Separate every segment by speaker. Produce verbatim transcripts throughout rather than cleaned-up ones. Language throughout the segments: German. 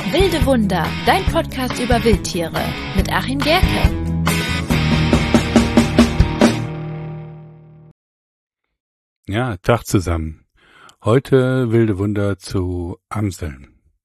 Speaker 1: Wilde Wunder, dein Podcast über Wildtiere mit Achim Gerke.
Speaker 2: Ja, Tag zusammen. Heute wilde Wunder zu Amseln.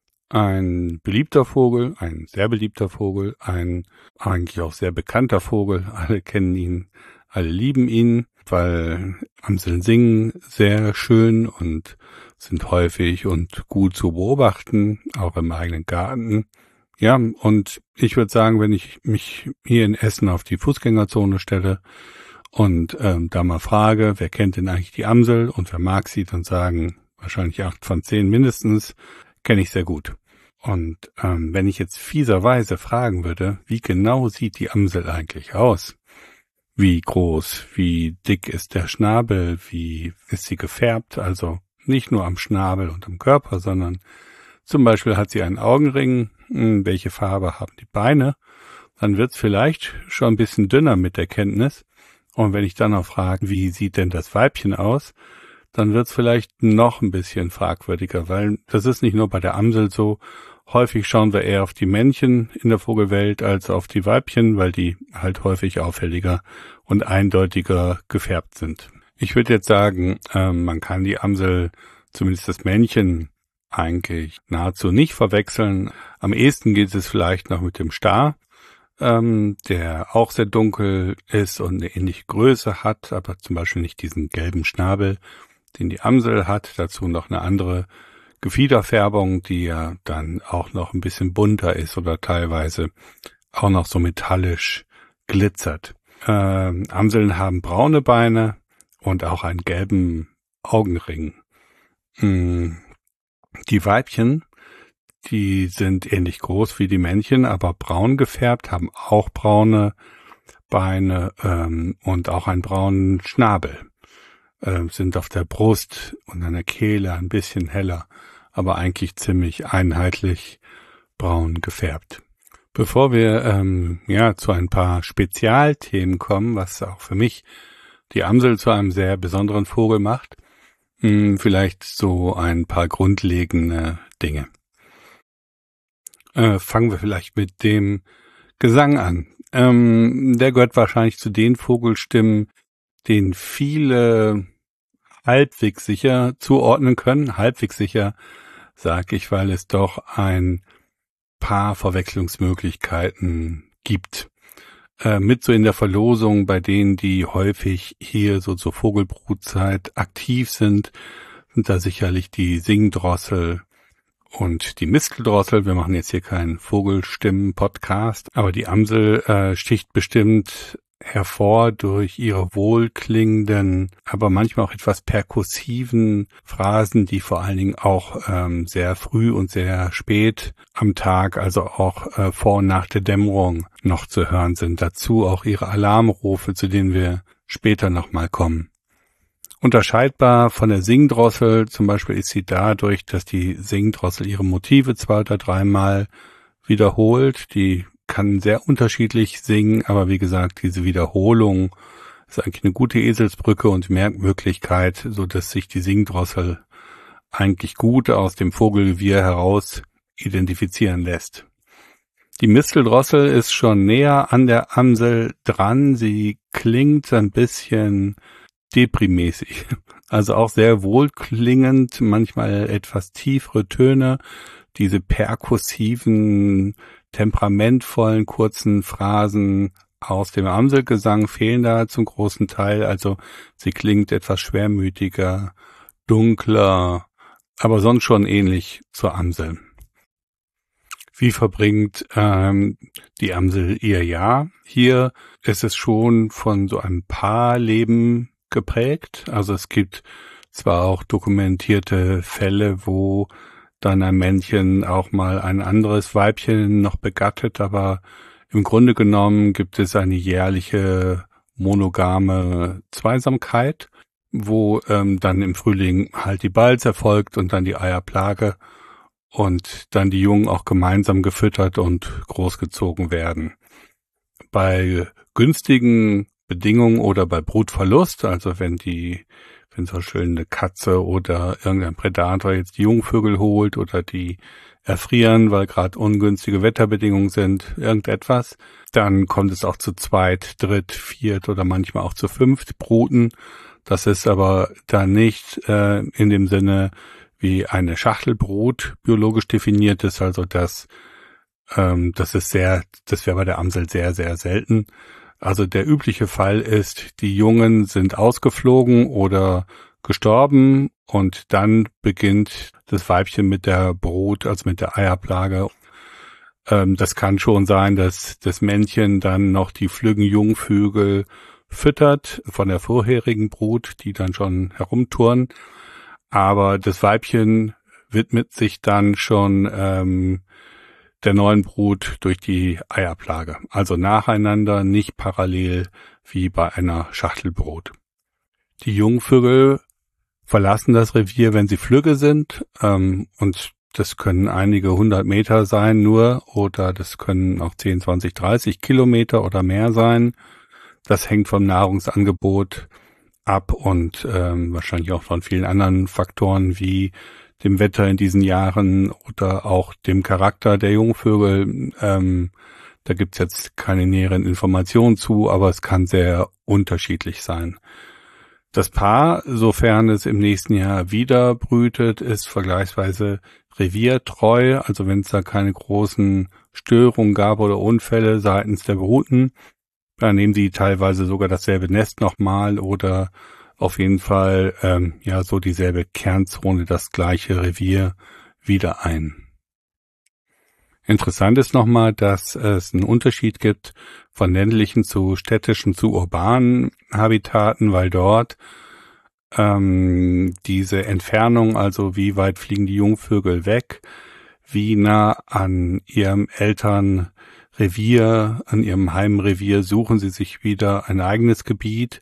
Speaker 2: Ein beliebter Vogel, ein sehr beliebter Vogel, ein eigentlich auch sehr bekannter Vogel. Alle kennen ihn, alle lieben ihn, weil Amseln singen sehr schön und sind häufig und gut zu beobachten, auch im eigenen Garten. Ja, und ich würde sagen, wenn ich mich hier in Essen auf die Fußgängerzone stelle und ähm, da mal frage, wer kennt denn eigentlich die Amsel und wer mag sie, dann sagen wahrscheinlich acht von zehn mindestens, kenne ich sehr gut. Und ähm, wenn ich jetzt fieserweise fragen würde, wie genau sieht die Amsel eigentlich aus? Wie groß, wie dick ist der Schnabel, wie ist sie gefärbt? Also nicht nur am Schnabel und am Körper, sondern zum Beispiel hat sie einen Augenring, welche Farbe haben die Beine? Dann wird's vielleicht schon ein bisschen dünner mit der Kenntnis. Und wenn ich dann noch frage, wie sieht denn das Weibchen aus, dann wird's vielleicht noch ein bisschen fragwürdiger, weil das ist nicht nur bei der Amsel so. Häufig schauen wir eher auf die Männchen in der Vogelwelt als auf die Weibchen, weil die halt häufig auffälliger und eindeutiger gefärbt sind. Ich würde jetzt sagen, ähm, man kann die Amsel, zumindest das Männchen, eigentlich nahezu nicht verwechseln. Am ehesten geht es vielleicht noch mit dem Star, ähm, der auch sehr dunkel ist und eine ähnliche Größe hat, aber zum Beispiel nicht diesen gelben Schnabel, den die Amsel hat. Dazu noch eine andere Gefiederfärbung, die ja dann auch noch ein bisschen bunter ist oder teilweise auch noch so metallisch glitzert. Ähm, Amseln haben braune Beine und auch einen gelben Augenring. Hm. Die Weibchen, die sind ähnlich groß wie die Männchen, aber braun gefärbt, haben auch braune Beine ähm, und auch einen braunen Schnabel. Äh, sind auf der Brust und an der Kehle ein bisschen heller, aber eigentlich ziemlich einheitlich braun gefärbt. Bevor wir ähm, ja zu ein paar Spezialthemen kommen, was auch für mich die Amsel zu einem sehr besonderen Vogel macht, mh, vielleicht so ein paar grundlegende Dinge. Äh, fangen wir vielleicht mit dem Gesang an. Ähm, der gehört wahrscheinlich zu den Vogelstimmen, den viele halbwegs sicher zuordnen können. Halbwegs sicher sage ich, weil es doch ein paar Verwechslungsmöglichkeiten gibt. Äh, mit so in der Verlosung bei denen, die häufig hier so zur Vogelbrutzeit aktiv sind, sind da sicherlich die Singdrossel und die Misteldrossel. Wir machen jetzt hier keinen Vogelstimmen-Podcast, aber die Amsel äh, sticht bestimmt hervor durch ihre wohlklingenden, aber manchmal auch etwas perkussiven Phrasen, die vor allen Dingen auch ähm, sehr früh und sehr spät am Tag, also auch äh, vor und nach der Dämmerung noch zu hören sind. Dazu auch ihre Alarmrufe, zu denen wir später nochmal kommen. Unterscheidbar von der Singdrossel zum Beispiel ist sie dadurch, dass die Singdrossel ihre Motive zwei oder dreimal wiederholt. Die kann sehr unterschiedlich singen, aber wie gesagt, diese Wiederholung ist eigentlich eine gute Eselsbrücke und Merkmöglichkeit, so dass sich die Singdrossel eigentlich gut aus dem Vogelgewirr heraus identifizieren lässt. Die Misteldrossel ist schon näher an der Amsel dran. Sie klingt ein bisschen deprimäßig, also auch sehr wohlklingend, manchmal etwas tiefere Töne, diese perkussiven, temperamentvollen, kurzen Phrasen aus dem Amselgesang fehlen da zum großen Teil, also sie klingt etwas schwermütiger, dunkler, aber sonst schon ähnlich zur Amsel. Wie verbringt ähm, die Amsel ihr Jahr? Hier ist es schon von so einem Paarleben geprägt. Also es gibt zwar auch dokumentierte Fälle, wo dann ein Männchen auch mal ein anderes Weibchen noch begattet, aber im Grunde genommen gibt es eine jährliche monogame Zweisamkeit, wo ähm, dann im Frühling halt die Balz erfolgt und dann die Eierplage und dann die Jungen auch gemeinsam gefüttert und großgezogen werden. Bei günstigen Bedingungen oder bei Brutverlust, also wenn die, wenn so schön eine Katze oder irgendein Predator jetzt die Jungvögel holt oder die erfrieren, weil gerade ungünstige Wetterbedingungen sind, irgendetwas. Dann kommt es auch zu zweit, dritt, viert oder manchmal auch zu fünft Bruten. Das ist aber dann nicht äh, in dem Sinne wie eine Schachtelbrut biologisch definiert ist, also das, ähm, das ist sehr, das wäre bei der Amsel sehr, sehr selten. Also der übliche Fall ist, die Jungen sind ausgeflogen oder gestorben und dann beginnt das Weibchen mit der Brut, also mit der Eiablage. Ähm, das kann schon sein, dass das Männchen dann noch die flüggen Jungvögel füttert von der vorherigen Brut, die dann schon herumturnen. Aber das Weibchen widmet sich dann schon ähm, der neuen Brut durch die Eiablage. Also nacheinander, nicht parallel wie bei einer Schachtelbrut. Die Jungvögel verlassen das Revier, wenn sie flügge sind, ähm, und das können einige hundert Meter sein nur, oder das können auch zehn, zwanzig, dreißig Kilometer oder mehr sein. Das hängt vom Nahrungsangebot ab und ähm, wahrscheinlich auch von vielen anderen Faktoren wie dem Wetter in diesen Jahren oder auch dem Charakter der Jungvögel. Ähm, da gibt's jetzt keine näheren Informationen zu, aber es kann sehr unterschiedlich sein. Das Paar, sofern es im nächsten Jahr wieder brütet, ist vergleichsweise reviertreu. Also wenn es da keine großen Störungen gab oder Unfälle seitens der Bruten, dann nehmen sie teilweise sogar dasselbe Nest nochmal oder auf jeden Fall ähm, ja so dieselbe Kernzone, das gleiche Revier wieder ein. Interessant ist nochmal, dass es einen Unterschied gibt von ländlichen zu städtischen zu urbanen Habitaten, weil dort ähm, diese Entfernung, also wie weit fliegen die Jungvögel weg, wie nah an ihrem Elternrevier, an ihrem Heimrevier suchen sie sich wieder ein eigenes Gebiet,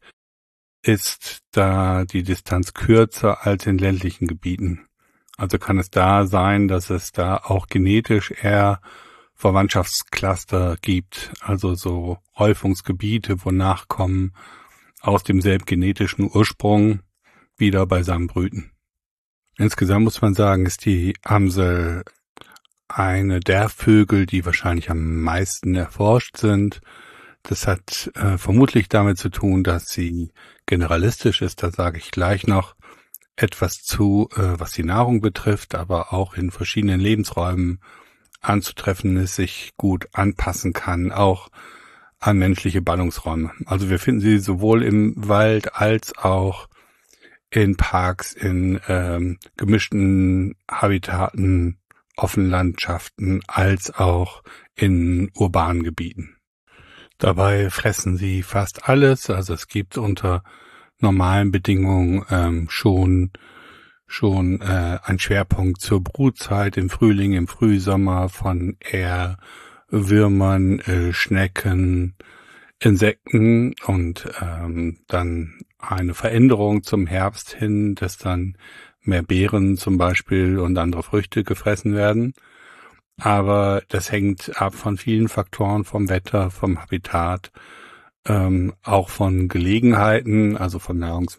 Speaker 2: ist da die Distanz kürzer als in ländlichen Gebieten. Also kann es da sein, dass es da auch genetisch eher Verwandtschaftscluster gibt, also so Häufungsgebiete, wo Nachkommen aus demselben genetischen Ursprung wieder beisammen brüten. Insgesamt muss man sagen, ist die Amsel eine der Vögel, die wahrscheinlich am meisten erforscht sind. Das hat äh, vermutlich damit zu tun, dass sie generalistisch ist, da sage ich gleich noch etwas zu, äh, was die Nahrung betrifft, aber auch in verschiedenen Lebensräumen anzutreffen ist, sich gut anpassen kann, auch an menschliche Ballungsräume. Also wir finden sie sowohl im Wald als auch in Parks, in ähm, gemischten Habitaten, offenen Landschaften, als auch in urbanen Gebieten. Dabei fressen sie fast alles, also es gibt unter normalen Bedingungen ähm, schon schon äh, ein Schwerpunkt zur Brutzeit im Frühling, im Frühsommer von eher Würmern, äh, Schnecken, Insekten und ähm, dann eine Veränderung zum Herbst hin, dass dann mehr Beeren zum Beispiel und andere Früchte gefressen werden. Aber das hängt ab von vielen Faktoren, vom Wetter, vom Habitat, ähm, auch von Gelegenheiten, also vom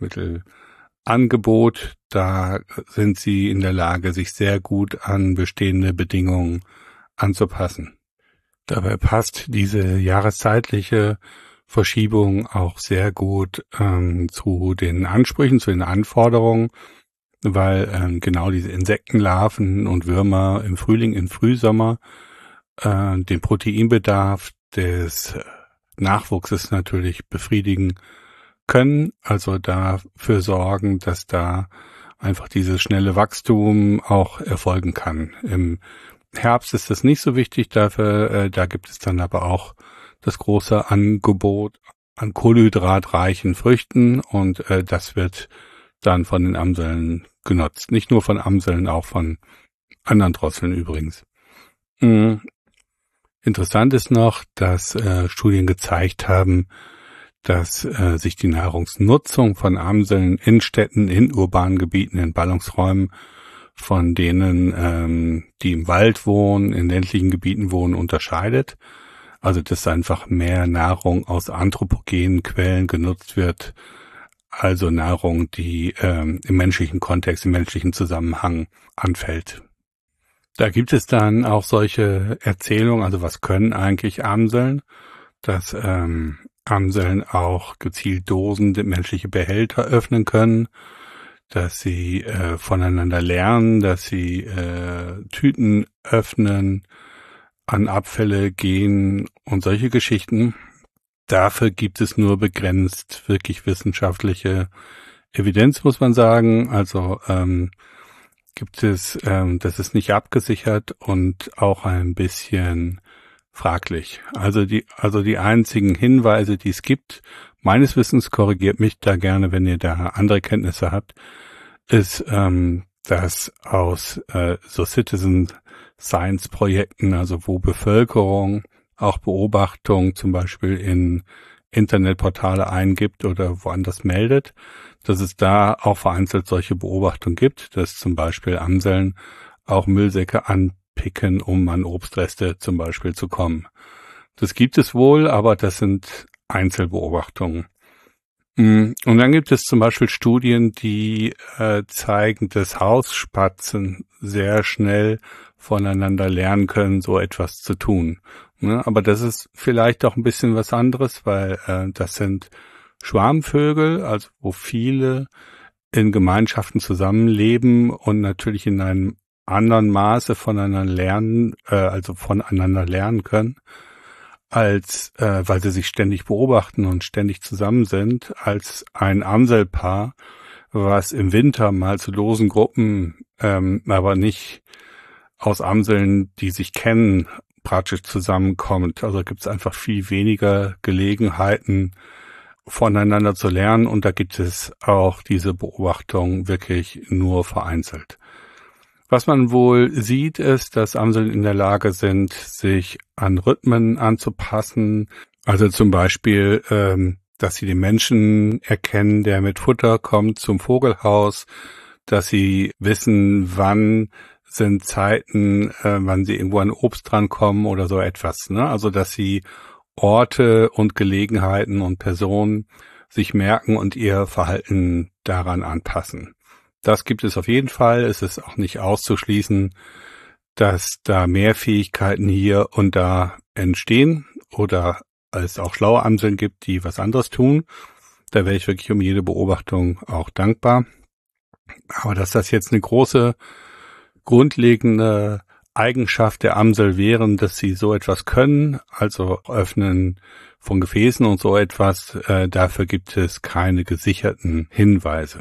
Speaker 2: Nahrungsmittelangebot. Da sind sie in der Lage, sich sehr gut an bestehende Bedingungen anzupassen. Dabei passt diese jahreszeitliche Verschiebung auch sehr gut ähm, zu den Ansprüchen, zu den Anforderungen, weil ähm, genau diese Insektenlarven und Würmer im Frühling, im Frühsommer äh, den Proteinbedarf des Nachwuchses natürlich befriedigen können, also dafür sorgen, dass da einfach dieses schnelle Wachstum auch erfolgen kann. Im Herbst ist das nicht so wichtig, dafür äh, da gibt es dann aber auch das große Angebot an kohlenhydratreichen Früchten und äh, das wird dann von den Amseln genutzt. Nicht nur von Amseln, auch von anderen Drosseln übrigens. Mhm. Interessant ist noch, dass äh, Studien gezeigt haben, dass äh, sich die Nahrungsnutzung von Amseln in Städten, in urbanen Gebieten, in Ballungsräumen von denen, ähm, die im Wald wohnen, in ländlichen Gebieten wohnen, unterscheidet. Also dass einfach mehr Nahrung aus anthropogenen Quellen genutzt wird, also Nahrung, die ähm, im menschlichen Kontext, im menschlichen Zusammenhang anfällt. Da gibt es dann auch solche Erzählungen, also was können eigentlich Amseln, dass ähm, Amseln auch gezielt Dosen, menschliche Behälter öffnen können, dass sie äh, voneinander lernen, dass sie äh, Tüten öffnen, an Abfälle gehen und solche Geschichten. Dafür gibt es nur begrenzt wirklich wissenschaftliche Evidenz, muss man sagen. Also ähm, gibt es, ähm, das ist nicht abgesichert und auch ein bisschen fraglich. Also die, also die einzigen Hinweise, die es gibt, meines Wissens, korrigiert mich da gerne, wenn ihr da andere Kenntnisse habt, ist, ähm, dass aus äh, so Citizen Science Projekten, also wo Bevölkerung auch Beobachtungen zum Beispiel in Internetportale eingibt oder woanders meldet, dass es da auch vereinzelt solche Beobachtungen gibt, dass zum Beispiel Amseln auch Müllsäcke anpicken, um an Obstreste zum Beispiel zu kommen. Das gibt es wohl, aber das sind Einzelbeobachtungen. Und dann gibt es zum Beispiel Studien, die äh, zeigen, dass Hausspatzen sehr schnell voneinander lernen können, so etwas zu tun. Ne? Aber das ist vielleicht auch ein bisschen was anderes, weil äh, das sind Schwarmvögel, also wo viele in Gemeinschaften zusammenleben und natürlich in einem anderen Maße voneinander lernen, äh, also voneinander lernen können, als äh, weil sie sich ständig beobachten und ständig zusammen sind, als ein Amselpaar, was im Winter mal zu losen Gruppen, ähm, aber nicht aus Amseln, die sich kennen, praktisch zusammenkommt. Also gibt es einfach viel weniger Gelegenheiten, voneinander zu lernen, und da gibt es auch diese Beobachtung wirklich nur vereinzelt. Was man wohl sieht, ist, dass Amseln in der Lage sind, sich an Rhythmen anzupassen. Also zum Beispiel, ähm, dass sie den Menschen erkennen, der mit Futter kommt zum Vogelhaus, dass sie wissen, wann sind Zeiten, äh, wann sie irgendwo an Obst drankommen oder so etwas. Ne? Also dass sie Orte und Gelegenheiten und Personen sich merken und ihr Verhalten daran anpassen. Das gibt es auf jeden Fall. Es ist auch nicht auszuschließen, dass da mehr Fähigkeiten hier und da entstehen oder es auch schlaue Amseln gibt, die was anderes tun. Da wäre ich wirklich um jede Beobachtung auch dankbar. Aber dass das jetzt eine große, grundlegende Eigenschaft der Amsel wären, dass sie so etwas können, also Öffnen von Gefäßen und so etwas, äh, dafür gibt es keine gesicherten Hinweise.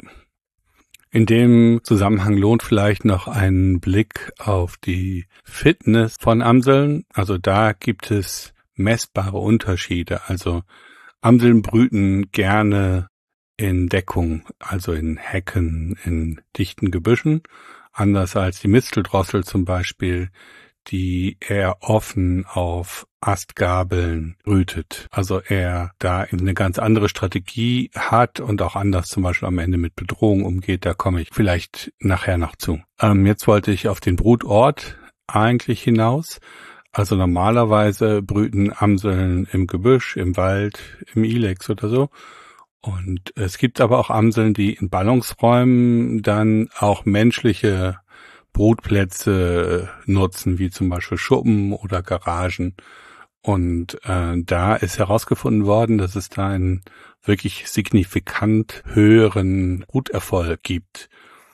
Speaker 2: In dem Zusammenhang lohnt vielleicht noch ein Blick auf die Fitness von Amseln. Also da gibt es messbare Unterschiede. Also Amseln brüten gerne in Deckung, also in Hecken, in dichten Gebüschen. Anders als die Misteldrossel zum Beispiel, die eher offen auf Astgabeln brütet. Also er da eine ganz andere Strategie hat und auch anders zum Beispiel am Ende mit Bedrohung umgeht. Da komme ich vielleicht nachher noch zu. Ähm, jetzt wollte ich auf den Brutort eigentlich hinaus. Also normalerweise brüten Amseln im Gebüsch, im Wald, im Ilex oder so. Und es gibt aber auch Amseln, die in Ballungsräumen dann auch menschliche Brutplätze nutzen, wie zum Beispiel Schuppen oder Garagen. Und äh, da ist herausgefunden worden, dass es da einen wirklich signifikant höheren Bruterfolg gibt.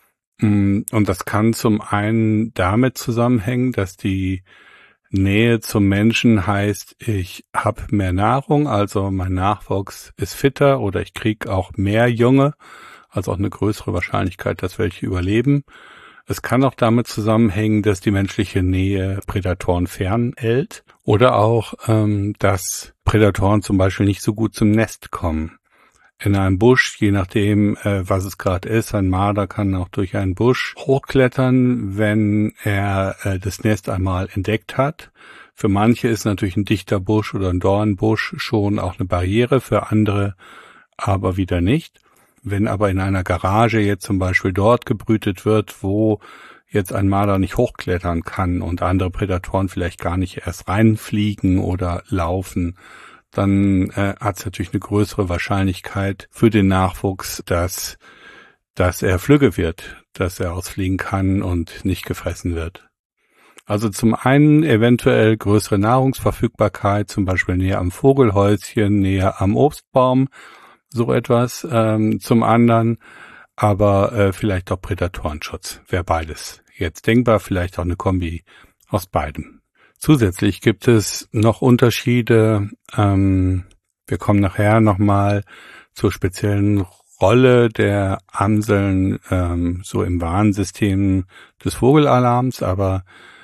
Speaker 2: Und das kann zum einen damit zusammenhängen, dass die Nähe zum Menschen heißt, ich habe mehr Nahrung, also mein Nachwuchs ist fitter oder ich kriege auch mehr Junge, also auch eine größere Wahrscheinlichkeit, dass welche überleben. Es kann auch damit zusammenhängen, dass die menschliche Nähe Prädatoren fernhält oder auch, ähm, dass Prädatoren zum Beispiel nicht so gut zum Nest kommen. In einem Busch, je nachdem, äh, was es gerade ist, ein Marder kann auch durch einen Busch hochklettern, wenn er äh, das Nest einmal entdeckt hat. Für manche ist natürlich ein dichter Busch oder ein Dornbusch schon auch eine Barriere, für andere aber wieder nicht. Wenn aber in einer Garage jetzt zum Beispiel dort gebrütet wird, wo jetzt ein Marder nicht hochklettern kann und andere Prädatoren vielleicht gar nicht erst reinfliegen oder laufen, dann äh, hat es natürlich eine größere Wahrscheinlichkeit für den Nachwuchs, dass, dass er flügge wird, dass er ausfliegen kann und nicht gefressen wird. Also zum einen eventuell größere Nahrungsverfügbarkeit, zum Beispiel näher am Vogelhäuschen, näher am Obstbaum, so etwas. Ähm, zum anderen aber äh, vielleicht auch Prädatorenschutz, wäre beides jetzt denkbar, vielleicht auch eine Kombi aus beidem. Zusätzlich gibt es noch Unterschiede. Ähm, wir kommen nachher nochmal zur speziellen Rolle der Amseln ähm, so im Warnsystem des Vogelalarms, aber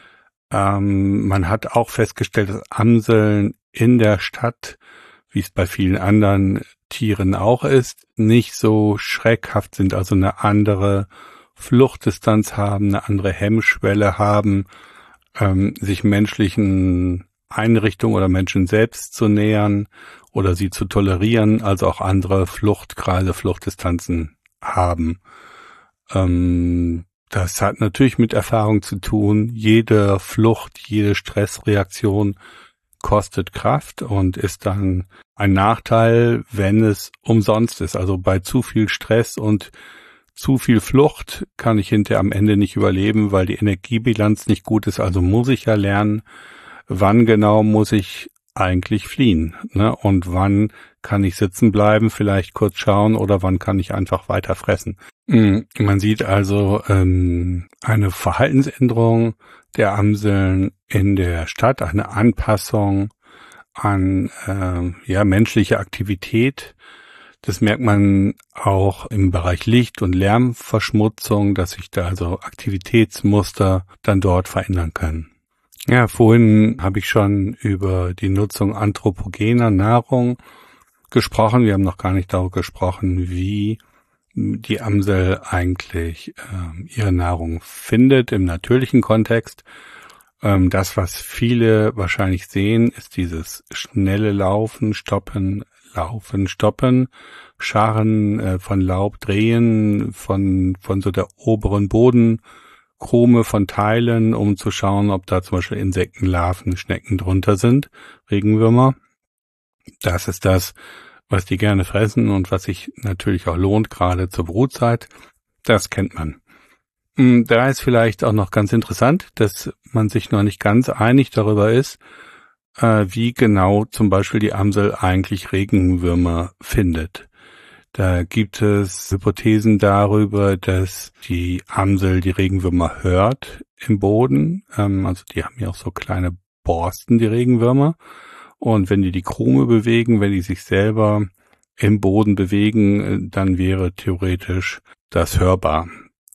Speaker 2: ähm, man hat auch festgestellt, dass Amseln in der Stadt, wie es bei vielen anderen Tieren auch ist, nicht so schreckhaft sind, also eine andere Fluchtdistanz haben, eine andere Hemmschwelle haben, ähm, sich menschlichen Einrichtungen oder Menschen selbst zu nähern oder sie zu tolerieren, also auch andere Fluchtkreise, Fluchtdistanzen haben. Ähm, das hat natürlich mit Erfahrung zu tun. Jede Flucht, jede Stressreaktion kostet Kraft und ist dann ein Nachteil, wenn es umsonst ist. Also bei zu viel Stress und zu viel Flucht kann ich hinterher am Ende nicht überleben, weil die Energiebilanz nicht gut ist. Also muss ich ja lernen, wann genau muss ich eigentlich fliehen, ne? Und wann kann ich sitzen bleiben, vielleicht kurz schauen oder wann kann ich einfach weiter fressen. Man sieht also ähm, eine Verhaltensänderung der Amseln in der Stadt, eine Anpassung an äh, ja menschliche Aktivität. Das merkt man auch im Bereich Licht- und Lärmverschmutzung, dass sich da also Aktivitätsmuster dann dort verändern können. Ja, vorhin habe ich schon über die Nutzung anthropogener Nahrung gesprochen. Wir haben noch gar nicht darüber gesprochen, wie die Amsel eigentlich äh, ihre Nahrung findet im natürlichen Kontext. Ähm, das, was viele wahrscheinlich sehen, ist dieses schnelle Laufen, Stoppen, Laufen, Stoppen, Scharren äh, von Laub, Drehen von von so der oberen Bodenkrome von Teilen, um zu schauen, ob da zum Beispiel Insektenlarven, Schnecken drunter sind, Regenwürmer. Das ist das, was die gerne fressen und was sich natürlich auch lohnt, gerade zur Brutzeit. Das kennt man. Da ist vielleicht auch noch ganz interessant, dass man sich noch nicht ganz einig darüber ist, äh, wie genau zum Beispiel die Amsel eigentlich Regenwürmer findet. Da gibt es Hypothesen darüber, dass die Amsel die Regenwürmer hört im Boden. Ähm, also die haben ja auch so kleine Borsten, die Regenwürmer. Und wenn die die Krume bewegen, wenn die sich selber im Boden bewegen, dann wäre theoretisch das hörbar.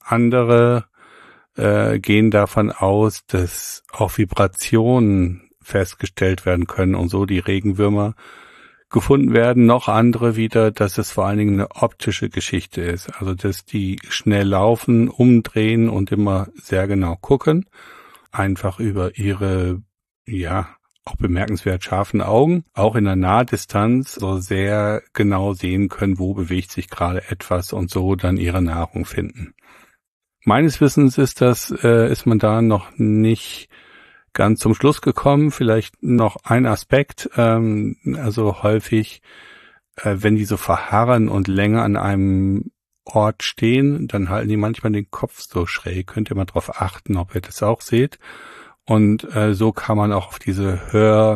Speaker 2: Andere äh, gehen davon aus, dass auch Vibrationen festgestellt werden können und so die Regenwürmer gefunden werden. Noch andere wieder, dass es vor allen Dingen eine optische Geschichte ist. Also dass die schnell laufen, umdrehen und immer sehr genau gucken. Einfach über ihre, ja, auch bemerkenswert scharfen Augen, auch in der Nahdistanz so sehr genau sehen können, wo bewegt sich gerade etwas und so dann ihre Nahrung finden. Meines Wissens ist das, äh, ist man da noch nicht ganz zum Schluss gekommen. Vielleicht noch ein Aspekt, ähm, also häufig, äh, wenn die so verharren und länger an einem Ort stehen, dann halten die manchmal den Kopf so schräg. Könnt ihr mal drauf achten, ob ihr das auch seht. Und äh, so kam man auch auf diese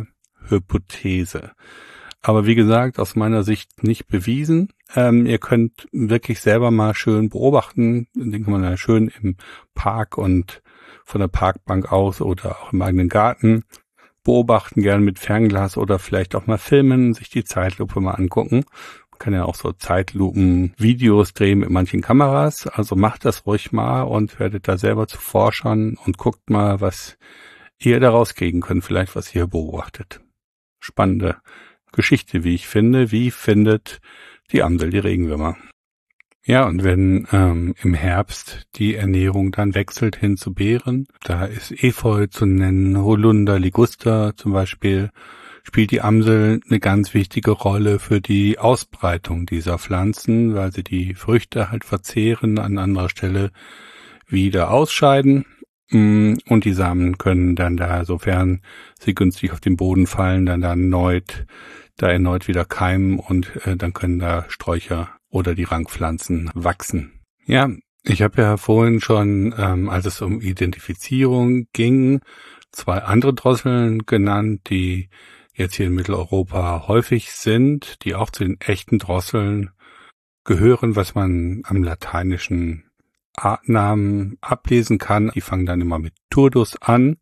Speaker 2: Hörhypothese. Aber wie gesagt, aus meiner Sicht nicht bewiesen. Ähm, ihr könnt wirklich selber mal schön beobachten. Den kann man ja schön im Park und von der Parkbank aus oder auch im eigenen Garten beobachten, gern mit Fernglas oder vielleicht auch mal filmen, sich die Zeitlupe mal angucken. Man kann ja auch so Zeitlupen-Videos drehen mit manchen Kameras. Also macht das ruhig mal und werdet da selber zu Forschern und guckt mal, was ihr daraus kriegen könnt, vielleicht was ihr beobachtet. Spannende Geschichte, wie ich finde. Wie findet die Amsel die Regenwürmer? Ja, und wenn ähm, im Herbst die Ernährung dann wechselt hin zu Beeren, da ist Efeu zu nennen, Holunder, Liguster zum Beispiel, spielt die Amsel eine ganz wichtige Rolle für die Ausbreitung dieser Pflanzen, weil sie die Früchte halt verzehren, an anderer Stelle wieder ausscheiden. Und die Samen können dann da, sofern sie günstig auf den Boden fallen, dann da erneut, da erneut wieder keimen und äh, dann können da Sträucher oder die Rankpflanzen wachsen. Ja, Ich habe ja vorhin schon, ähm, als es um Identifizierung ging, zwei andere Drosseln genannt, die jetzt hier in Mitteleuropa häufig sind, die auch zu den echten Drosseln gehören, was man am lateinischen Artnamen ablesen kann. Die fangen dann immer mit Turdus an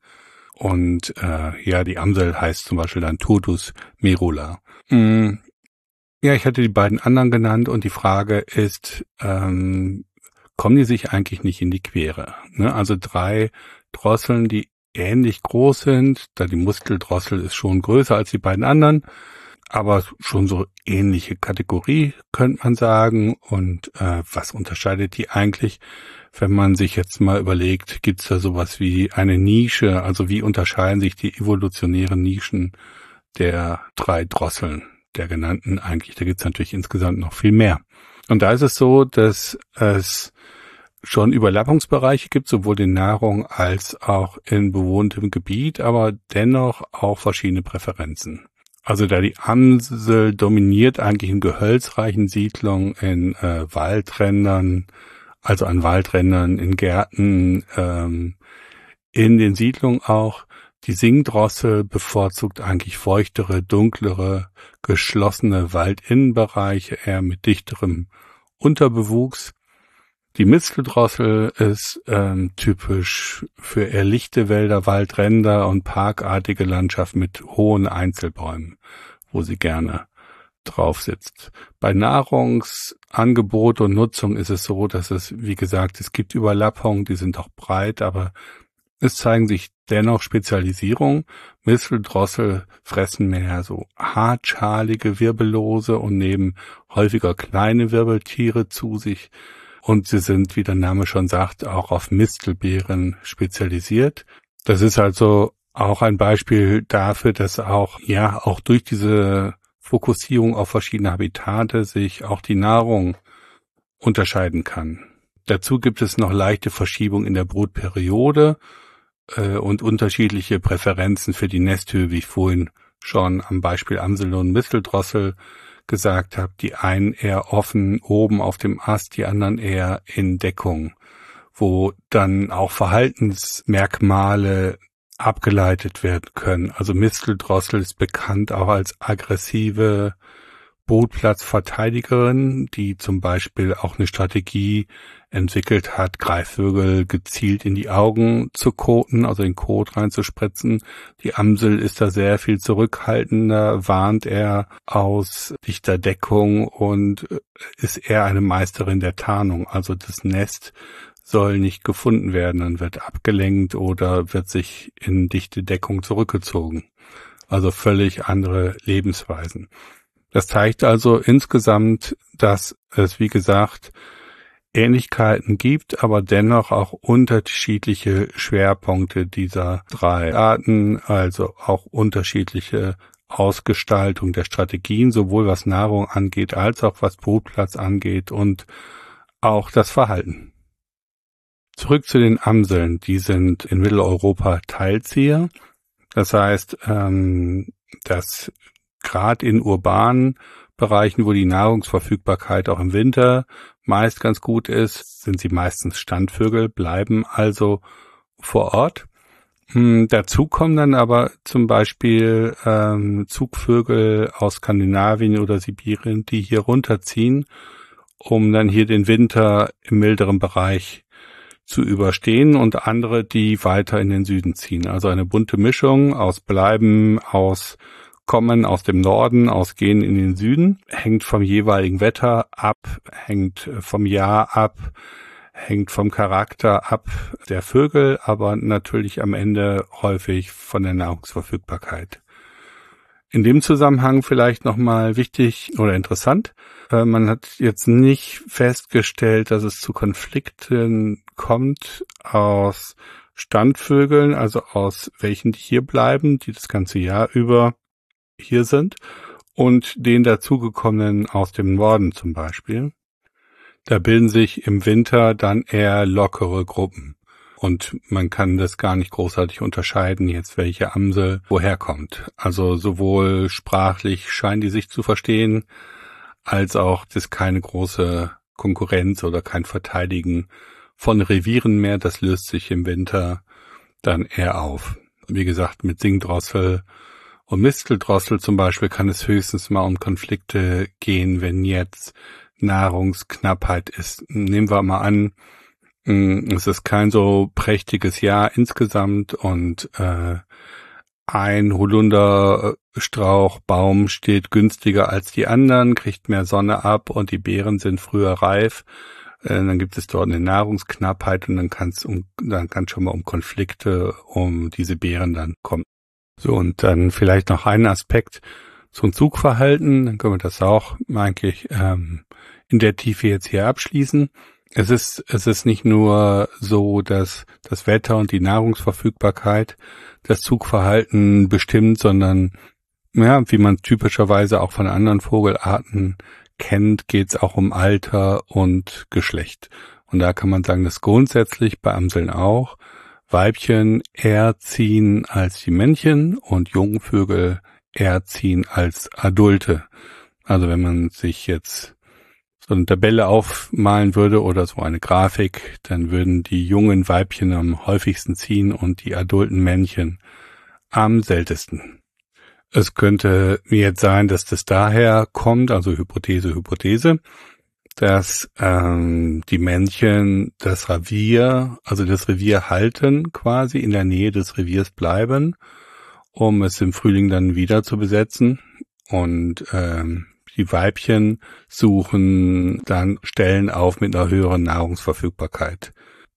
Speaker 2: und äh, ja, die Amsel heißt zum Beispiel dann Turdus merula. Mm, ja, ich hatte die beiden anderen genannt und die Frage ist, ähm, kommen die sich eigentlich nicht in die Quere? Ne? Also drei Drosseln, die ähnlich groß sind, da die Musteldrossel ist schon größer als die beiden anderen, aber schon so ähnliche Kategorie, könnte man sagen. Und äh, was unterscheidet die eigentlich, wenn man sich jetzt mal überlegt, gibt es da sowas wie eine Nische? Also wie unterscheiden sich die evolutionären Nischen der drei Drosseln, der genannten eigentlich? Da gibt es natürlich insgesamt noch viel mehr. Und da ist es so, dass es schon Überlappungsbereiche gibt, sowohl in Nahrung als auch in bewohntem Gebiet, aber dennoch auch verschiedene Präferenzen. Also da die Amsel dominiert eigentlich in gehölzreichen Siedlungen, in äh, Waldrändern, also an Waldrändern, in Gärten, ähm, in den Siedlungen auch. Die Singdrossel bevorzugt eigentlich feuchtere, dunklere, geschlossene Waldinnenbereiche, eher mit dichterem Unterbewuchs. Die Misteldrossel ist ähm, typisch für eher lichte Wälder, Waldränder und parkartige Landschaft mit hohen Einzelbäumen, wo sie gerne drauf sitzt. Bei Nahrungsangebot und Nutzung ist es so, dass es, wie gesagt, es gibt Überlappungen, die sind auch breit, aber es zeigen sich dennoch Spezialisierungen. Misteldrossel fressen mehr so hartschalige Wirbellose und nehmen häufiger kleine Wirbeltiere zu sich. Und sie sind, wie der Name schon sagt, auch auf Mistelbeeren spezialisiert. Das ist also auch ein Beispiel dafür, dass auch, ja, auch durch diese Fokussierung auf verschiedene Habitate sich auch die Nahrung unterscheiden kann. Dazu gibt es noch leichte Verschiebung in der Brutperiode äh, und unterschiedliche Präferenzen für die Nesthöhe, wie ich vorhin schon am Beispiel Amsel und Misteldrossel gesagt habe, die einen eher offen oben auf dem Ast, die anderen eher in Deckung, wo dann auch Verhaltensmerkmale abgeleitet werden können. Also Misteldrossel ist bekannt auch als aggressive Brutplatzverteidigerin, die zum Beispiel auch eine Strategie entwickelt hat, Greifvögel gezielt in die Augen zu koten, also in Kot reinzuspritzen. Die Amsel ist da sehr viel zurückhaltender, warnt er aus dichter Deckung und ist eher eine Meisterin der Tarnung. Also das Nest soll nicht gefunden werden, dann wird abgelenkt oder wird sich in dichte Deckung zurückgezogen. Also völlig andere Lebensweisen. Das zeigt also insgesamt, dass es, wie gesagt, Ähnlichkeiten gibt, aber dennoch auch unterschiedliche Schwerpunkte dieser drei Arten, also auch unterschiedliche Ausgestaltung der Strategien, sowohl was Nahrung angeht, als auch was Brutplatz angeht und auch das Verhalten. Zurück zu den Amseln, die sind in Mitteleuropa Teilzieher. Das heißt, ähm, dass gerade in urbanen Bereichen, wo die Nahrungsverfügbarkeit auch im Winter meist ganz gut ist, sind sie meistens Standvögel, bleiben also vor Ort. Hm, dazu kommen dann aber zum Beispiel ähm, Zugvögel aus Skandinavien oder Sibirien, die hier runterziehen, um dann hier den Winter im milderen Bereich zu überstehen, und andere, die weiter in den Süden ziehen. Also eine bunte Mischung aus Bleiben, aus Kommen aus dem Norden, aus Gehen in den Süden, hängt vom jeweiligen Wetter ab, hängt vom Jahr ab, hängt vom Charakter ab der Vögel, aber natürlich am Ende häufig von der Nahrungsverfügbarkeit. In dem Zusammenhang vielleicht nochmal wichtig oder interessant, äh, man hat jetzt nicht festgestellt, dass es zu Konflikten kommt aus Standvögeln, also aus welchen, die hier bleiben, die das ganze Jahr über hier sind, und den dazugekommenen aus dem Norden zum Beispiel. Da bilden sich im Winter dann eher lockere Gruppen. Und man kann das gar nicht großartig unterscheiden, jetzt welche Amsel woher kommt. Also sowohl sprachlich scheinen die sich zu verstehen, als auch das keine große Konkurrenz oder kein Verteidigen von Revieren mehr. Das löst sich im Winter dann eher auf. Wie gesagt, mit Singdrossel und Misteldrossel zum Beispiel kann es höchstens mal um Konflikte gehen, wenn jetzt Nahrungsknappheit ist. Nehmen wir mal an, es ist kein so prächtiges Jahr insgesamt und äh, ein Holunderstrauchbaum steht günstiger als die anderen, kriegt mehr Sonne ab und die Beeren sind früher reif. Äh, dann gibt es dort eine Nahrungsknappheit und dann kann es um, dann kann schon mal um Konflikte um diese Beeren dann kommen. So, und dann vielleicht noch ein Aspekt zum Zugverhalten, dann können wir das auch eigentlich ähm, in der Tiefe jetzt hier abschließen. Es ist, es ist nicht nur so, dass das Wetter und die Nahrungsverfügbarkeit das Zugverhalten bestimmt, sondern, ja, wie man typischerweise auch von anderen Vogelarten kennt, geht es auch um Alter und Geschlecht. Und da kann man sagen, dass grundsätzlich bei Amseln auch Weibchen eher ziehen als die Männchen und Jungvögel eher ziehen als Adulte. Also wenn man sich jetzt so eine Tabelle aufmalen würde oder so eine Grafik, dann würden die jungen Weibchen am häufigsten ziehen und die adulten Männchen am seltensten. Es könnte jetzt sein, dass das daher kommt, also Hypothese, Hypothese, dass ähm, die Männchen das Revier, also das Revier halten, quasi in der Nähe des Reviers bleiben, um es im Frühling dann wieder zu besetzen. Und ähm, die Weibchen suchen dann Stellen auf mit einer höheren Nahrungsverfügbarkeit.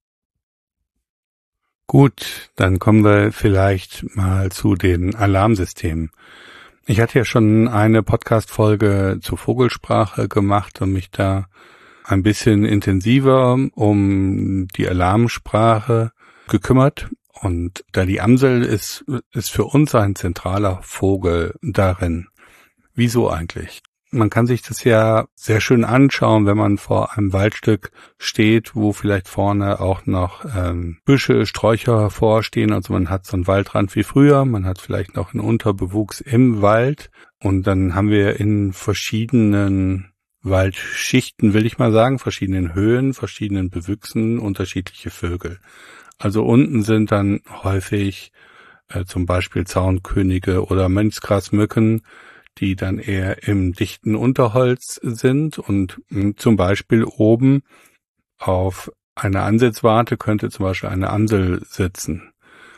Speaker 2: Gut, dann kommen wir vielleicht mal zu den Alarmsystemen. Ich hatte ja schon eine Podcast-Folge zur Vogelsprache gemacht und mich da ein bisschen intensiver um die Alarmsprache gekümmert. Und da die Amsel ist, ist für uns ein zentraler Vogel darin. Wieso eigentlich? Man kann sich das ja sehr schön anschauen, wenn man vor einem Waldstück steht, wo vielleicht vorne auch noch ähm, Büsche, Sträucher hervorstehen. Also man hat so einen Waldrand wie früher, man hat vielleicht noch einen Unterbewuchs im Wald und dann haben wir in verschiedenen Waldschichten, will ich mal sagen, verschiedenen Höhen, verschiedenen Bewüchsen unterschiedliche Vögel. Also unten sind dann häufig äh, zum Beispiel Zaunkönige oder Mönchsgrasmücken, die dann eher im dichten Unterholz sind und mh, zum Beispiel oben auf einer Ansitzwarte könnte zum Beispiel eine Amsel sitzen.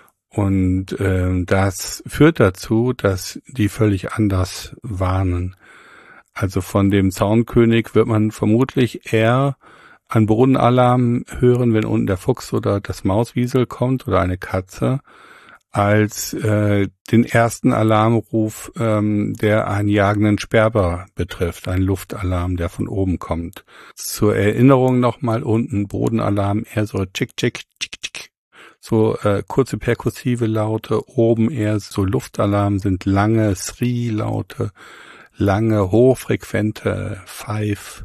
Speaker 2: Und äh, das führt dazu, dass die völlig anders warnen. Also von dem Zaunkönig wird man vermutlich eher einen Bodenalarm hören, wenn unten der Fuchs oder das Mauswiesel kommt oder eine Katze, als äh, den ersten Alarmruf, ähm, der einen jagenden Sperber betrifft, ein Luftalarm, der von oben kommt. Zur Erinnerung nochmal unten Bodenalarm, eher so tschick, tschick, tschick, tschick, so äh, kurze perkussive Laute, oben eher so Luftalarm sind lange Sri-Laute, lange hochfrequente Pfeif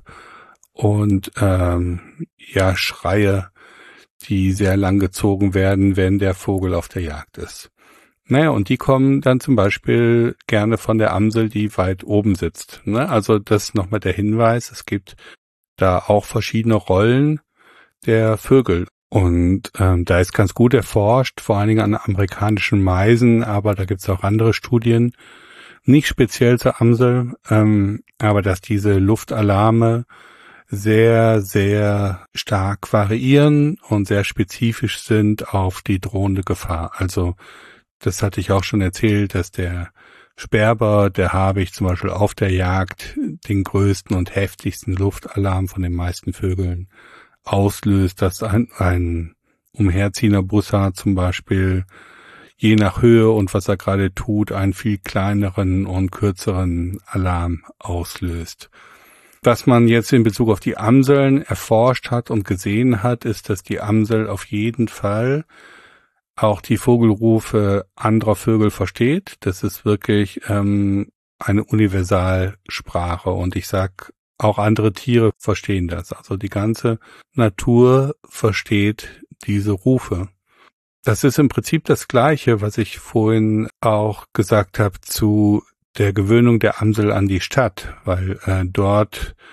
Speaker 2: und ähm, ja Schreie, die sehr lang gezogen werden, wenn der Vogel auf der Jagd ist. Naja, und die kommen dann zum Beispiel gerne von der Amsel, die weit oben sitzt. Ne? Also das ist nochmal der Hinweis, es gibt da auch verschiedene Rollen der Vögel. Und ähm, da ist ganz gut erforscht, vor allen Dingen an amerikanischen Meisen, aber da gibt's auch andere Studien, nicht speziell zur Amsel, ähm, aber dass diese Luftalarme sehr, sehr stark variieren und sehr spezifisch sind auf die drohende Gefahr. Also das hatte ich auch schon erzählt, dass der Sperber, der Habicht zum Beispiel auf der Jagd den größten und heftigsten Luftalarm von den meisten Vögeln auslöst, dass ein, ein umherziehender Bussard zum Beispiel je nach Höhe und was er gerade tut, einen viel kleineren und kürzeren Alarm auslöst. Was man jetzt in Bezug auf die Amseln erforscht hat und gesehen hat, ist, dass die Amsel auf jeden Fall auch die Vogelrufe anderer Vögel versteht. Das ist wirklich ähm, eine Universalsprache und ich sag, auch andere Tiere verstehen das. Also die ganze Natur versteht diese Rufe. Das ist im Prinzip das Gleiche, was ich vorhin auch gesagt habe zu der Gewöhnung der Amsel an die Stadt, weil äh, dort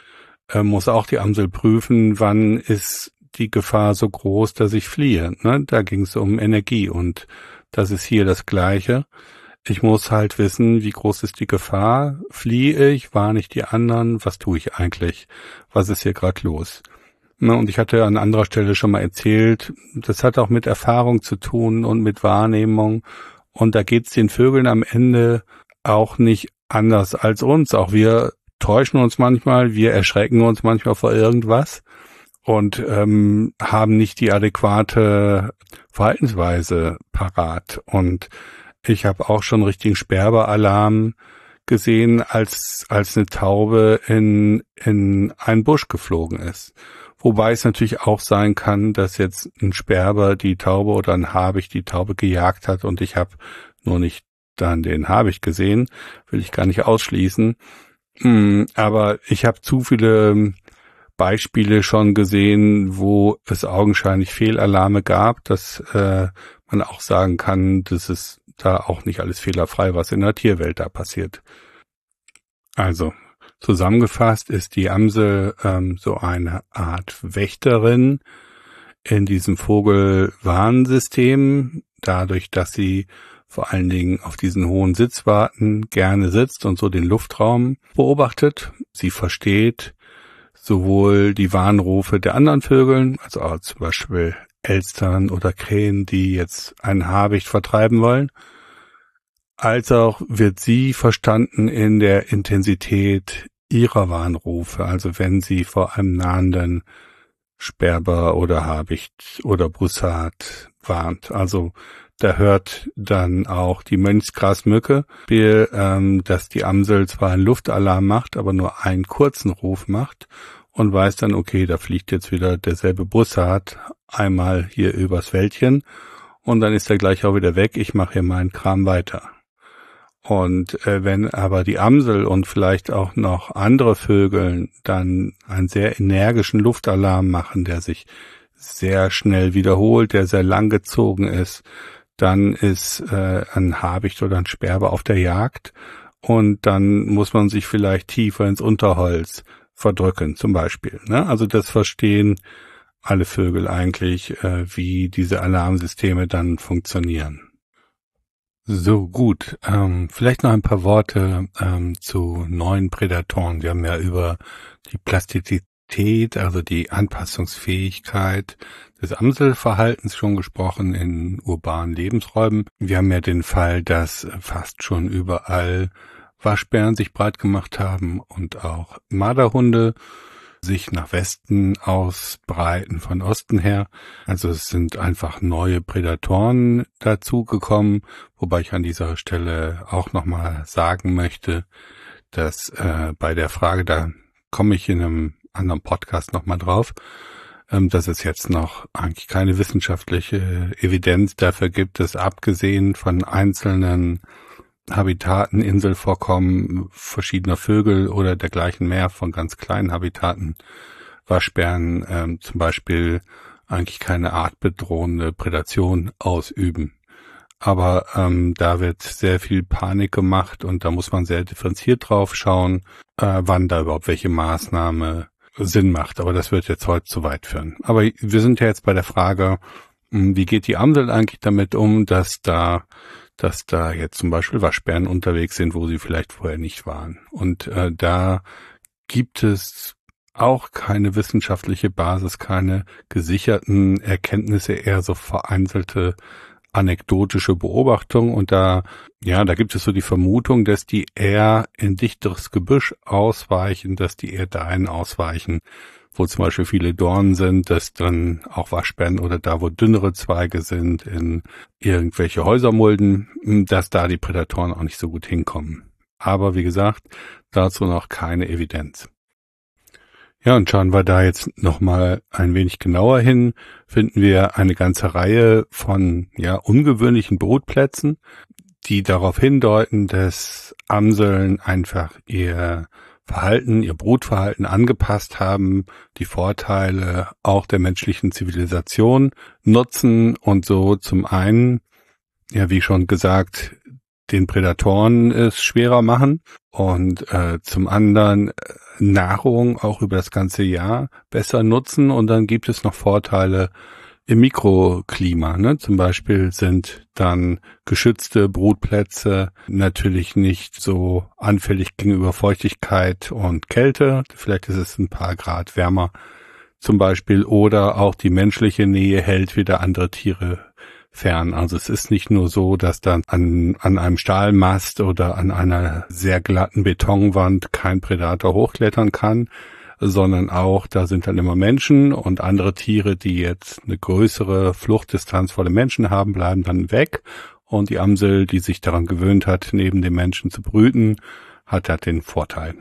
Speaker 2: äh, muss auch die Amsel prüfen, wann ist die Gefahr so groß, dass ich fliehe. Ne? Da ging es um Energie und das ist hier das Gleiche. Ich muss halt wissen, wie groß ist die Gefahr, fliehe ich, warne ich die anderen, was tue ich eigentlich, was ist hier gerade los. Ne? Und ich hatte an anderer Stelle schon mal erzählt, das hat auch mit Erfahrung zu tun und mit Wahrnehmung und da geht's den Vögeln am Ende auch nicht anders als uns. Auch wir täuschen uns manchmal, wir erschrecken uns manchmal vor irgendwas und ähm, haben nicht die adäquate Verhaltensweise parat. Und ich habe auch schon richtigen Sperber-Alarm gesehen, als als eine Taube in in einen Busch geflogen ist. Wobei es natürlich auch sein kann, dass jetzt ein Sperber die Taube oder ein Habicht die Taube gejagt hat und ich habe nur nicht dann den Habicht gesehen, will ich gar nicht ausschließen. Aber ich habe zu viele Beispiele schon gesehen, wo es augenscheinlich Fehlalarme gab, dass äh, man auch sagen kann, dass es da auch nicht alles fehlerfrei, was in der Tierwelt da passiert. Also zusammengefasst ist die Amsel ähm, so eine Art Wächterin in diesem Vogelwarnsystem, dadurch, dass sie vor allen Dingen auf diesen hohen Sitzwarten gerne sitzt und so den Luftraum beobachtet. Sie versteht sowohl die Warnrufe der anderen Vögeln, also auch zum Beispiel Elstern oder Krähen, die jetzt einen Habicht vertreiben wollen, als auch wird sie verstanden in der Intensität ihrer Warnrufe, also wenn sie vor einem nahenden Sperber oder Habicht oder Bussard warnt. Also da hört dann auch die Mönchsgrasmücke, ähm, dass die Amsel zwar einen Luftalarm macht, aber nur einen kurzen Ruf macht und weiß dann, okay, da fliegt jetzt wieder derselbe Bussard einmal hier übers Wäldchen und dann ist er gleich auch wieder weg, ich mache hier meinen Kram weiter. Und äh, wenn aber die Amsel und vielleicht auch noch andere Vögel dann einen sehr energischen Luftalarm machen, der sich sehr schnell wiederholt, der sehr langgezogen ist, dann ist äh, ein Habicht oder ein Sperber auf der Jagd und dann muss man sich vielleicht tiefer ins Unterholz verdrücken zum Beispiel. Ne? Also das verstehen alle Vögel eigentlich, äh, wie diese Alarmsysteme dann funktionieren. So, gut. Ähm, vielleicht noch ein paar Worte ähm, zu neuen Prädatoren. Wir haben ja über die Plastizität, also die Anpassungsfähigkeit des Amselverhaltens schon gesprochen in urbanen Lebensräumen. Wir haben ja den Fall, dass fast schon überall Waschbären sich breit gemacht haben und auch Marderhunde sich nach Westen ausbreiten von Osten her. Also es sind einfach neue Prädatoren dazugekommen, wobei ich an dieser Stelle auch nochmal sagen möchte, dass äh, bei der Frage, da komme ich in einem anderen Podcast nochmal drauf, ähm, dass es jetzt noch eigentlich keine wissenschaftliche Evidenz dafür gibt, dass abgesehen von einzelnen Habitaten, Inselvorkommen verschiedener Vögel oder dergleichen mehr von ganz kleinen Habitaten, Waschbären ähm, zum Beispiel eigentlich keine artbedrohende Prädation ausüben. Aber ähm, da wird sehr viel Panik gemacht und da muss man sehr differenziert drauf schauen, äh, wann da überhaupt welche Maßnahme Sinn macht. Aber das wird jetzt heute zu weit führen. Aber wir sind ja jetzt bei der Frage, wie geht die Amsel eigentlich damit um, dass da dass da jetzt zum Beispiel Waschbären unterwegs sind, wo sie vielleicht vorher nicht waren. Und äh, da gibt es auch keine wissenschaftliche Basis, keine gesicherten Erkenntnisse, eher so vereinzelte anekdotische Beobachtungen. Und da, ja, da gibt es so die Vermutung, dass die eher in dichteres Gebüsch ausweichen, dass die eher dahin ausweichen, wo zum Beispiel viele Dornen sind, dass dann auch Waschbären oder da, wo dünnere Zweige sind, in irgendwelche Häusermulden, dass da die Prädatoren auch nicht so gut hinkommen. Aber wie gesagt, dazu noch keine Evidenz. Ja, und schauen wir da jetzt nochmal ein wenig genauer hin, finden wir eine ganze Reihe von ja ungewöhnlichen Brutplätzen, die darauf hindeuten, dass Amseln einfach ihr Verhalten, ihr Brutverhalten angepasst haben, die Vorteile auch der menschlichen Zivilisation nutzen und so zum einen, ja wie schon gesagt, den Prädatoren es schwerer machen und äh, zum anderen Nahrung auch über das ganze Jahr besser nutzen. Und dann gibt es noch Vorteile im Mikroklima, ne? Zum Beispiel sind dann geschützte Brutplätze natürlich nicht so anfällig gegenüber Feuchtigkeit und Kälte. Vielleicht ist es ein paar Grad wärmer zum Beispiel. Oder auch die menschliche Nähe hält wieder andere Tiere fern. Also es ist nicht nur so, dass dann an, an einem Stahlmast oder an einer sehr glatten Betonwand kein Predator hochklettern kann, sondern auch, da sind dann immer Menschen und andere Tiere, die jetzt eine größere Fluchtdistanz vor den Menschen haben, bleiben dann weg. Und die Amsel, die sich daran gewöhnt hat, neben den Menschen zu brüten, hat halt den Vorteil.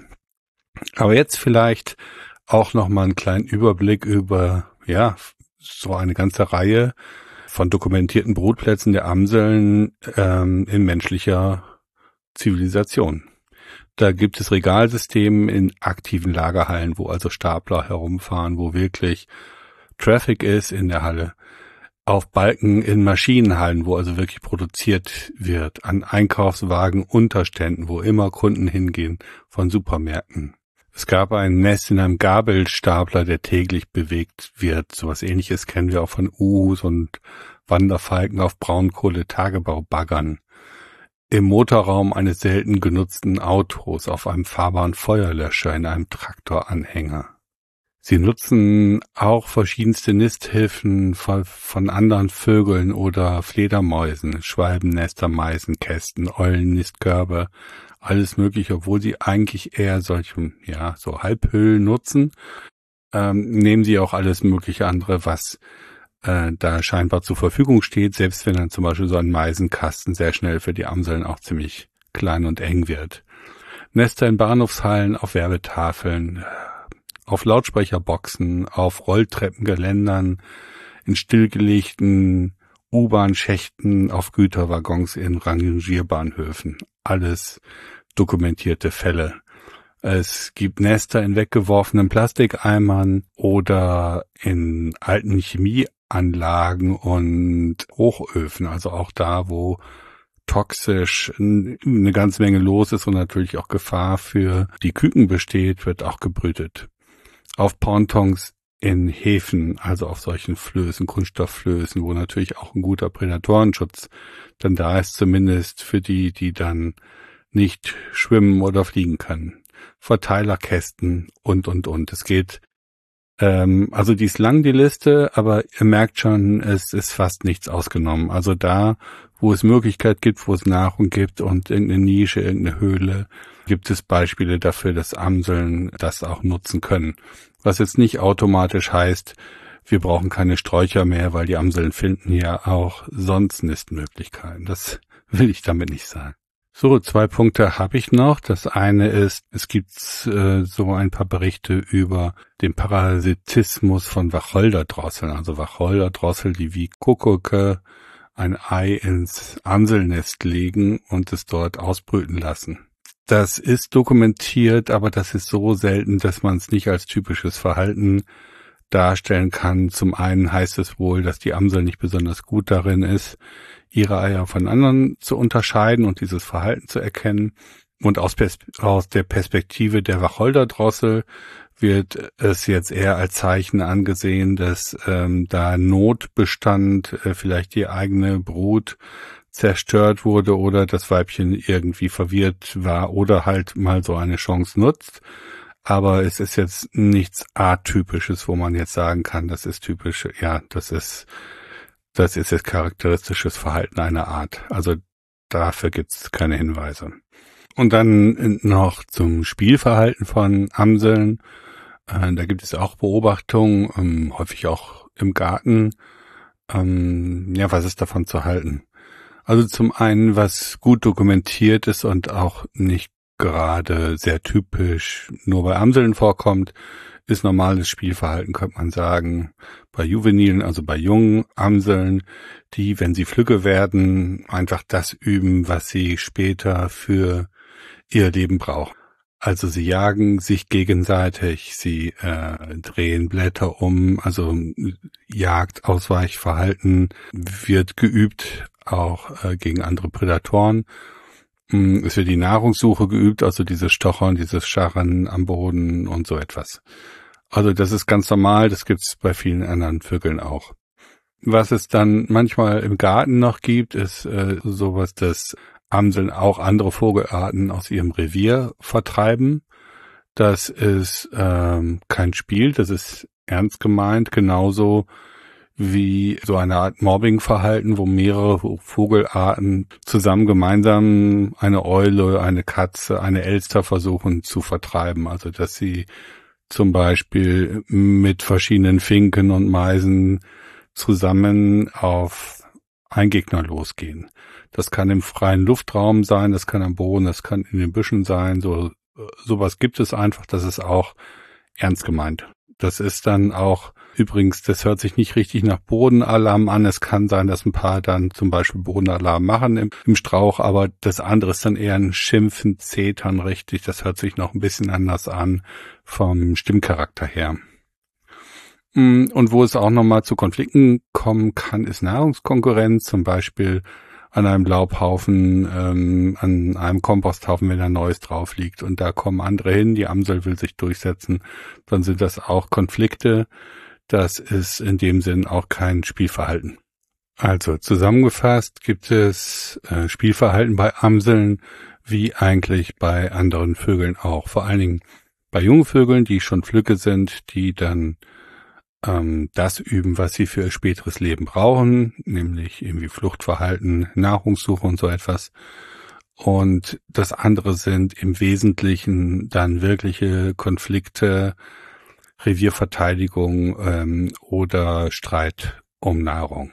Speaker 2: Aber jetzt vielleicht auch noch mal einen kleinen Überblick über, ja, so eine ganze Reihe von dokumentierten Brutplätzen der Amseln ähm, in menschlicher Zivilisation. Da gibt es Regalsysteme in aktiven Lagerhallen, wo also Stapler herumfahren, wo wirklich Traffic ist in der Halle. Auf Balken in Maschinenhallen, wo also wirklich produziert wird. An Einkaufswagen, Unterständen, wo immer Kunden hingehen, von Supermärkten. Es gab ein Nest in einem Gabelstapler, der täglich bewegt wird. Sowas Ähnliches kennen wir auch von Uhus und Wanderfalken auf Braunkohle-Tagebaubaggern. Im Motorraum eines selten genutzten Autos, auf einem fahrbaren Feuerlöscher, in einem Traktoranhänger. Sie nutzen auch verschiedenste Nisthilfen von, von anderen Vögeln oder Fledermäusen, Schwalbennester, Meisenkästen, Eulennnistkörbe, alles mögliche, obwohl sie eigentlich eher solche, ja, so Halbhüllen nutzen, ähm, nehmen sie auch alles mögliche andere, was äh, da scheinbar zur Verfügung steht, selbst wenn dann zum Beispiel so ein Meisenkasten sehr schnell für die Amseln auch ziemlich klein und eng wird. Nester in Bahnhofshallen, auf Werbetafeln, auf Lautsprecherboxen, auf Rolltreppengeländern, in stillgelegten U-Bahn-Schächten, auf Güterwaggons in Rangierbahnhöfen. Alles dokumentierte Fälle. Es gibt Nester in weggeworfenen Plastikeimern oder in alten Chemieanlagen und Hochöfen, also auch da, wo toxisch eine ganze Menge los ist und natürlich auch Gefahr für die Küken besteht, wird auch gebrütet. Auf Pontons in Häfen, also auf solchen Flößen, Kunststoffflößen, wo natürlich auch ein guter Prädatorenschutz dann da ist, zumindest für die, die dann nicht schwimmen oder fliegen können. Verteilerkästen und, und, und. Es geht, ähm, also die ist lang, die Liste, aber ihr merkt schon, es ist fast nichts ausgenommen. Also da, wo es Möglichkeit gibt, wo es Nahrung gibt und irgendeine Nische, irgendeine Höhle, gibt es Beispiele dafür, dass Amseln das auch nutzen können. Was jetzt nicht automatisch heißt, wir brauchen keine Sträucher mehr, weil die Amseln finden ja auch sonst Nistmöglichkeiten. Das will ich damit nicht sagen. So, zwei Punkte habe ich noch. Das eine ist, es gibt äh, so ein paar Berichte über den Parasitismus von Wacholderdrosseln. Also Wacholderdrossel, die wie Kuckucke ein Ei ins Amselnest legen und es dort ausbrüten lassen. Das ist dokumentiert, aber das ist so selten, dass man es nicht als typisches Verhalten darstellen kann. Zum einen heißt es wohl, dass die Amsel nicht besonders gut darin ist, ihre Eier von anderen zu unterscheiden und dieses Verhalten zu erkennen. Und aus, Pers- aus der Perspektive der Wacholderdrossel wird es jetzt eher als Zeichen angesehen, dass ähm, da Not bestand, äh, vielleicht die eigene Brut zerstört wurde oder das Weibchen irgendwie verwirrt war oder halt mal so eine Chance nutzt. Aber es ist jetzt nichts Atypisches, wo man jetzt sagen kann, das ist typisch, ja, das ist, das ist jetzt charakteristisches Verhalten einer Art. Also dafür gibt's keine Hinweise. Und dann noch zum Spielverhalten von Amseln. Äh, da gibt es auch Beobachtungen, ähm, häufig auch im Garten. Ähm, ja, was ist davon zu halten? Also zum einen, was gut dokumentiert ist und auch nicht gerade sehr typisch nur bei Amseln vorkommt, ist normales Spielverhalten, könnte man sagen, bei Juvenilen, also bei jungen Amseln, die, wenn sie flügge werden, einfach das üben, was sie später für ihr Leben brauchen. Also sie jagen sich gegenseitig, sie äh, drehen Blätter um, also Jagd, Ausweichverhalten wird geübt, auch äh, gegen andere Prädatoren. Es wird die Nahrungssuche geübt, also dieses Stochern, dieses Scharren am Boden und so etwas. Also das ist ganz normal, das gibt's bei vielen anderen Vögeln auch. Was es dann manchmal im Garten noch gibt, ist äh, sowas, dass Amseln auch andere Vogelarten aus ihrem Revier vertreiben. Das ist ähm, kein Spiel, das ist ernst gemeint, genauso wie so eine Art Mobbingverhalten, wo mehrere Vogelarten zusammen gemeinsam eine Eule, eine Katze, eine Elster versuchen zu vertreiben. Also dass sie zum Beispiel mit verschiedenen Finken und Meisen zusammen auf einen Gegner losgehen. Das kann im freien Luftraum sein, das kann am Boden, das kann in den Büschen sein. So sowas gibt es einfach, das ist auch ernst gemeint. Das ist dann auch, übrigens, das hört sich nicht richtig nach Bodenalarm an. Es kann sein, dass ein paar dann zum Beispiel Bodenalarm machen im, im Strauch, aber das andere ist dann eher ein Schimpfen, Zetern, richtig. Das hört sich noch ein bisschen anders an vom Stimmcharakter her. Und wo es auch nochmal zu Konflikten kommen kann, ist Nahrungskonkurrenz, zum Beispiel an einem Laubhaufen, ähm, an einem Komposthaufen, wenn da Neues drauf liegt und da kommen andere hin, die Amsel will sich durchsetzen, dann sind das auch Konflikte. Das ist in dem Sinn auch kein Spielverhalten. Also zusammengefasst gibt es äh, Spielverhalten bei Amseln, wie eigentlich bei anderen Vögeln auch. Vor allen Dingen bei Jungvögeln, die schon Flücke sind, die dann ähm, das üben, was sie für ihr späteres Leben brauchen, nämlich irgendwie Fluchtverhalten, Nahrungssuche und so etwas. Und das andere sind im Wesentlichen dann wirkliche Konflikte, Revierverteidigung ähm, oder Streit um Nahrung.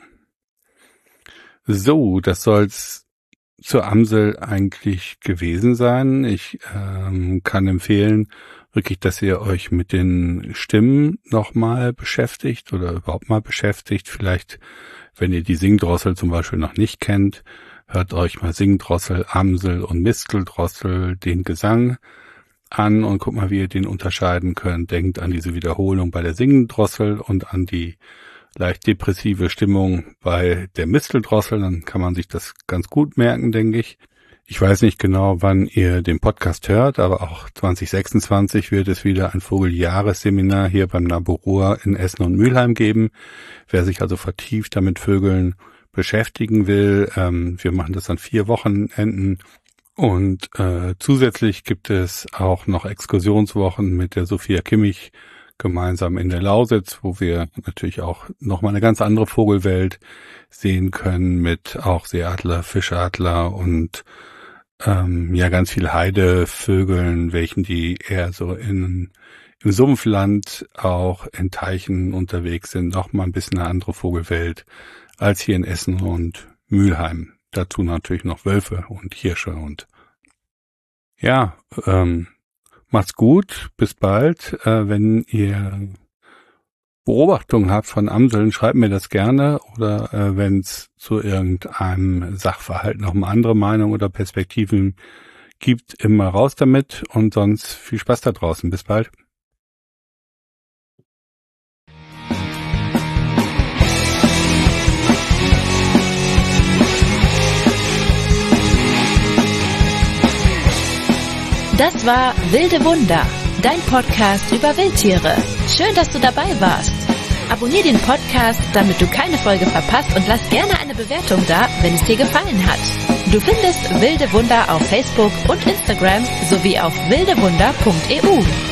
Speaker 2: So, das soll's zur Amsel eigentlich gewesen sein. Ich ähm, kann empfehlen, wirklich, dass ihr euch mit den Stimmen nochmal beschäftigt oder überhaupt mal beschäftigt. Vielleicht, wenn ihr die Singdrossel zum Beispiel noch nicht kennt, hört euch mal Singdrossel, Amsel und Misteldrossel den Gesang an und guckt mal, wie ihr den unterscheiden könnt. Denkt an diese Wiederholung bei der Singdrossel und an die leicht depressive Stimmung bei der Misteldrossel. Dann kann man sich das ganz gut merken, denke ich. Ich weiß nicht genau, wann ihr den Podcast hört, aber auch zwanzig sechsundzwanzig wird es wieder ein Vogeljahresseminar hier beim Naburua in Essen und Mülheim geben. Wer sich also vertieft damit Vögeln beschäftigen will, ähm, wir machen das an vier Wochenenden. Und äh, zusätzlich gibt es auch noch Exkursionswochen mit der Sophia Kimmich gemeinsam in der Lausitz, wo wir natürlich auch nochmal eine ganz andere Vogelwelt sehen können mit auch Seeadler, Fischadler und ähm, ja ganz viele Heidevögeln, welchen die eher so in im Sumpfland auch in Teichen unterwegs sind. Nochmal ein bisschen eine andere Vogelwelt als hier in Essen und Mülheim. Dazu natürlich noch Wölfe und Hirsche und ja, ähm, macht's gut, bis bald. Äh, wenn ihr Beobachtungen habt von Amseln, schreibt mir das gerne oder äh, wenn es zu irgendeinem Sachverhalt noch eine andere Meinung oder Perspektiven gibt, immer raus damit und sonst viel Spaß da draußen. Bis bald.
Speaker 1: Das war Wilde Wunder, dein Podcast über Wildtiere. Schön, dass du dabei warst. Abonnier den Podcast, damit du keine Folge verpasst und lass gerne eine Bewertung da, wenn es dir gefallen hat. Du findest Wilde Wunder auf Facebook und Instagram sowie auf wildewunder punkt e u.